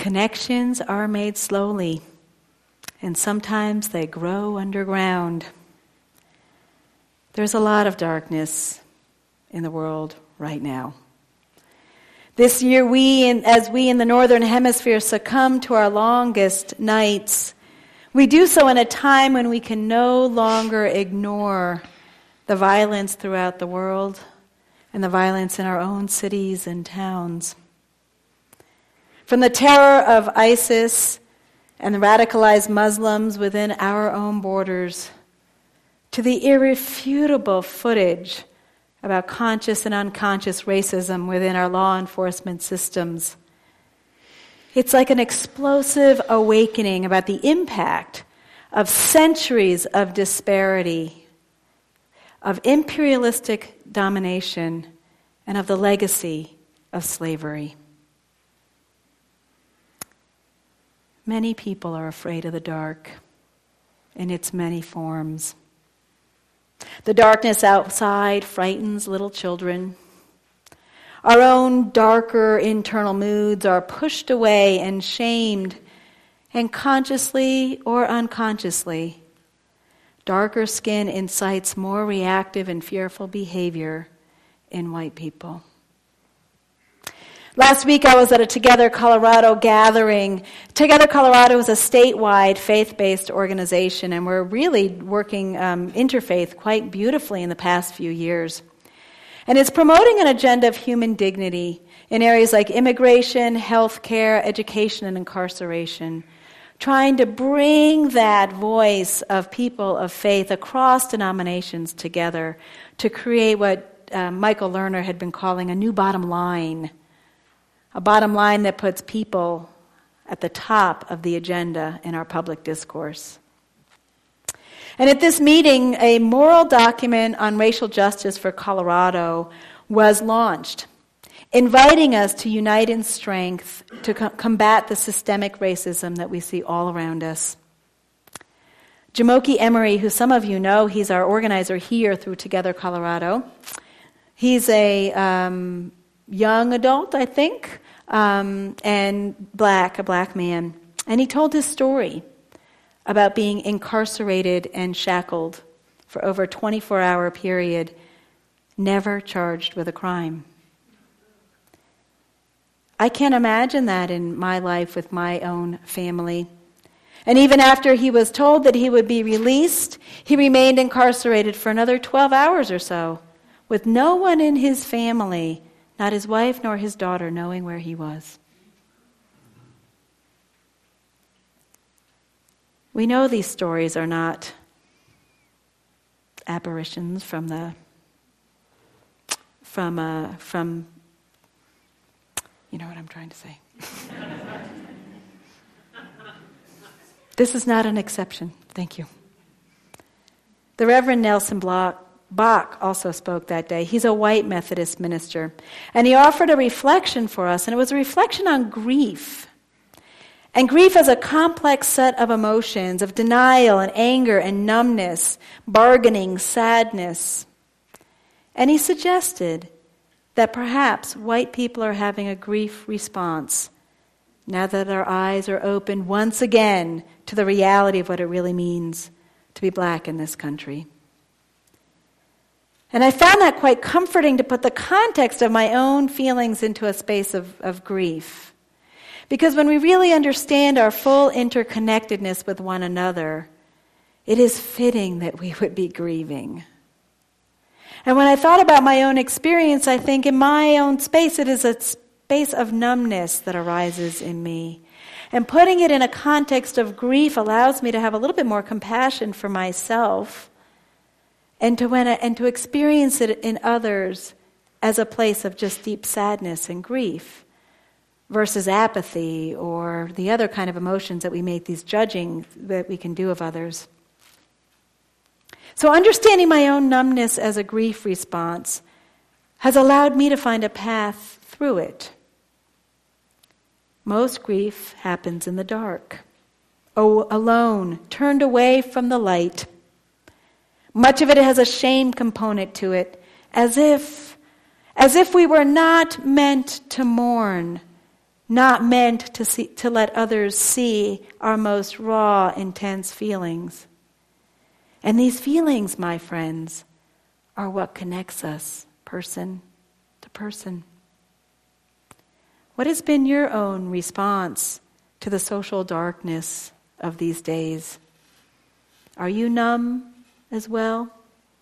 Connections are made slowly, and sometimes they grow underground. There's a lot of darkness in the world right now. This year, as we in the Northern Hemisphere succumb to our longest nights, we do so in a time when we can no longer ignore the violence throughout the world and the violence in our own cities and towns. From the terror of ISIS and the radicalized Muslims within our own borders to the irrefutable footage about conscious and unconscious racism within our law enforcement systems. It's like an explosive awakening about the impact of centuries of disparity, of imperialistic domination, and of the legacy of slavery. Many people are afraid of the dark in its many forms. The darkness outside frightens little children. Our own darker internal moods are pushed away and shamed, and consciously or unconsciously, darker skin incites more reactive and fearful behavior in white people. Last week I was at a Together Colorado gathering. Together Colorado is a statewide faith-based organization, and we're really working interfaith quite beautifully in the past few years. And it's promoting an agenda of human dignity in areas like immigration, healthcare, education, and incarceration, trying to bring that voice of people of faith across denominations together to create what Michael Lerner had been calling a new bottom line, a bottom line that puts people at the top of the agenda in our public discourse. And at this meeting, a moral document on racial justice for Colorado was launched, inviting us to unite in strength to combat the systemic racism that we see all around us. Jamoki Emery, who some of you know, he's our organizer here through Together Colorado. He's a young adult, I think, and a black man. And he told his story about being incarcerated and shackled for over a 24-hour period, never charged with a crime. I can't imagine that in my life with my own family. And even after he was told that he would be released, he remained incarcerated for another 12 hours or so, with no one in his family, not his wife nor his daughter, knowing where he was. We know these stories are not apparitions from you know what I'm trying to say. This is not an exception. Thank you. The Reverend Nelson Bach also spoke that day. He's a white Methodist minister. And he offered a reflection for us, and it was a reflection on grief. And grief as a complex set of emotions, of denial and anger and numbness, bargaining, sadness. And he suggested that perhaps white people are having a grief response now that our eyes are opened once again to the reality of what it really means to be black in this country. And I found that quite comforting to put the context of my own feelings into a space of grief. Because when we really understand our full interconnectedness with one another, it is fitting that we would be grieving. And when I thought about my own experience, I think in my own space, it is a space of numbness that arises in me. And putting it in a context of grief allows me to have a little bit more compassion for myself and to experience it in others as a place of just deep sadness and grief versus apathy or the other kind of emotions that we make these judging that we can do of others. So understanding my own numbness as a grief response has allowed me to find a path through it. Most grief happens in the dark, alone, turned away from the light. Much of it has a shame component to it, as if we were not meant to mourn, not meant to let others see our most raw, intense feelings. And these feelings, my friends, are what connects us person to person. What has been your own response to the social darkness of these days? Are you numb as well?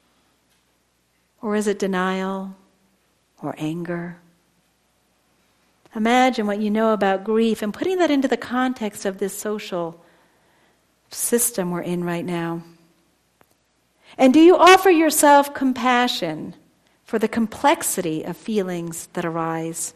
Or is it denial or anger? Imagine what you know about grief and putting that into the context of this social system we're in right now. And do you offer yourself compassion for the complexity of feelings that arise?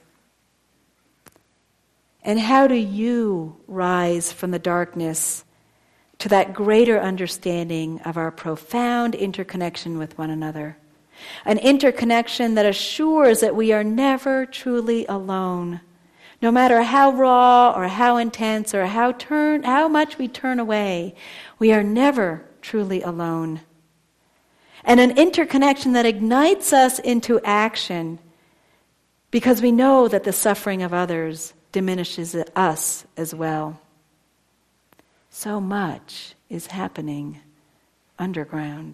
And how do you rise from the darkness to that greater understanding of our profound interconnection with one another? An interconnection that assures that we are never truly alone. No matter how raw or how intense or how much we turn away, we are never truly alone. And an interconnection that ignites us into action because we know that the suffering of others diminishes us as well. So much is happening underground.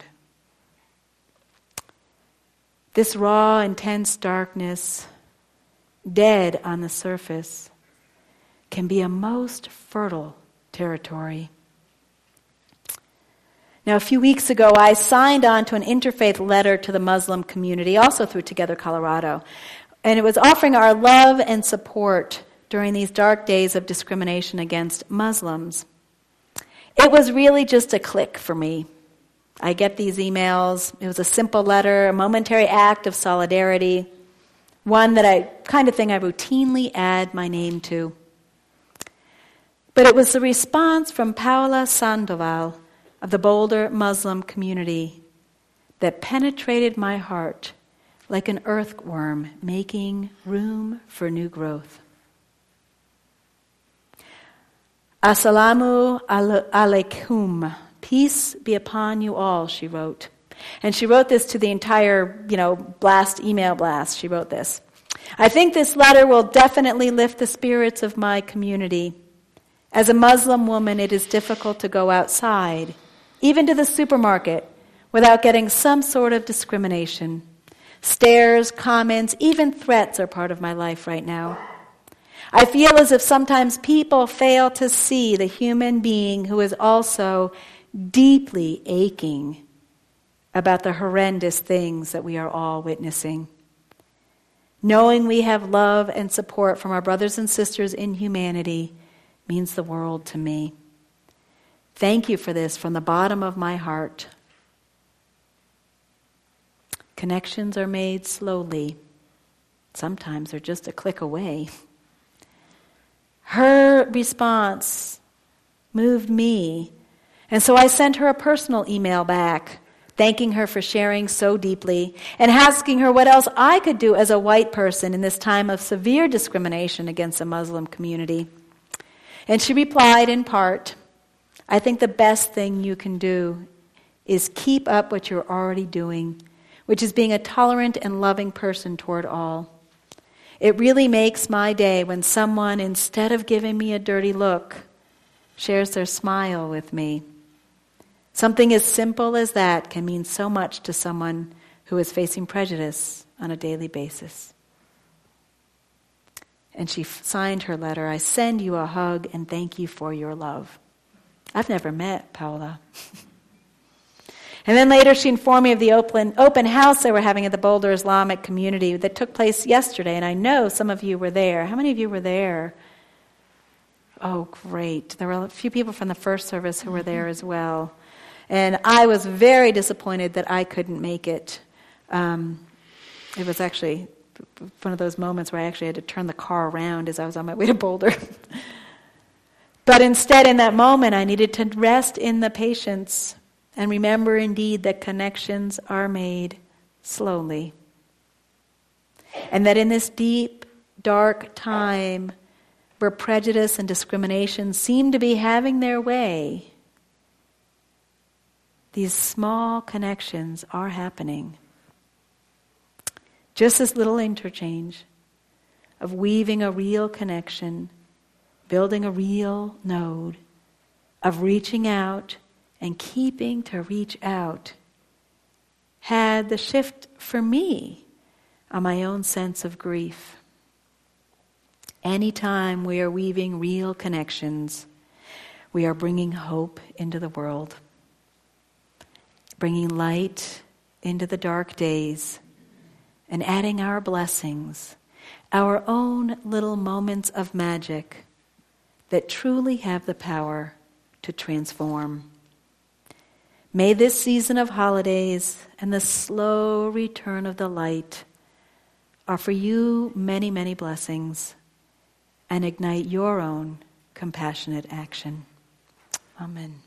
This raw, intense darkness, dead on the surface, can be a most fertile territory. Now, a few weeks ago, I signed on to an interfaith letter to the Muslim community, also through Together Colorado, and it was offering our love and support during these dark days of discrimination against Muslims. It was really just a click for me. I get these emails. It was a simple letter, a momentary act of solidarity, one that I routinely add my name to. But it was the response from Paula Sandoval of the Boulder Muslim community that penetrated my heart like an earthworm making room for new growth. Assalamu alaikum. Peace be upon you all, she wrote. And she wrote this to the entire, email blast. She wrote this. I think this letter will definitely lift the spirits of my community. As a Muslim woman, it is difficult to go outside, even to the supermarket, without getting some sort of discrimination. Stares, comments, even threats are part of my life right now. I feel as if sometimes people fail to see the human being who is also deeply aching about the horrendous things that we are all witnessing. Knowing we have love and support from our brothers and sisters in humanity means the world to me. Thank you for this from the bottom of my heart. Connections are made slowly. Sometimes they're just a click away. Her response moved me, and so I sent her a personal email back, thanking her for sharing so deeply, and asking her what else I could do as a white person in this time of severe discrimination against the Muslim community. And she replied in part, I think the best thing you can do is keep up what you're already doing, which is being a tolerant and loving person toward all. It really makes my day when someone, instead of giving me a dirty look, shares their smile with me. Something as simple as that can mean so much to someone who is facing prejudice on a daily basis. And she signed her letter, I send you a hug and thank you for your love. I've never met Paula. And then later she informed me of the open house they were having at the Boulder Islamic community that took place yesterday, and I know some of you were there. How many of you were there? Oh, great. There were a few people from the first service who were there as well. And I was very disappointed that I couldn't make it. It was actually one of those moments where I actually had to turn the car around as I was on my way to Boulder. But instead, in that moment, I needed to rest in the patience and remember indeed that connections are made slowly. And that in this deep, dark time where prejudice and discrimination seem to be having their way, these small connections are happening. Just this little interchange, of weaving a real connection, building a real node, of reaching out and keeping to reach out, had the shift for me on my own sense of grief. Anytime we are weaving real connections, we are bringing hope into the world, bringing light into the dark days, and adding our blessings, our own little moments of magic that truly have the power to transform. May this season of holidays and the slow return of the light offer you many, many blessings and ignite your own compassionate action. Amen.